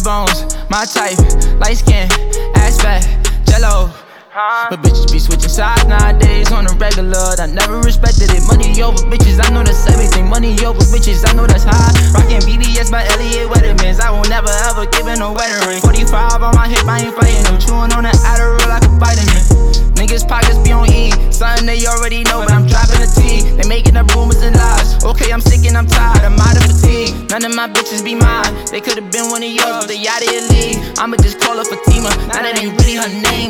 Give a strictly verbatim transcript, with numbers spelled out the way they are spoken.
bones, my type, light skin, ass fat, jello. But bitches be switching sides nowadays on the regular. I never respected it. Money over bitches, I know that's everything. Money over bitches, I know that's high. Rockin' B B S by Elliot Weathermans. I will never ever give in a wedding ring. forty-five on my hip, I ain't fighting them. Chewing on that Adderall like a vitamin. Niggas pockets be on E, something they already know, but I'm dropping a T. They making up rumors and lies. Okay, I'm sick and I'm tired, I'm out of fatigue. None of my bitches be mine. They could've been one of yours, but they out of your league. I'ma just call her Fatima. Now that ain't really her name.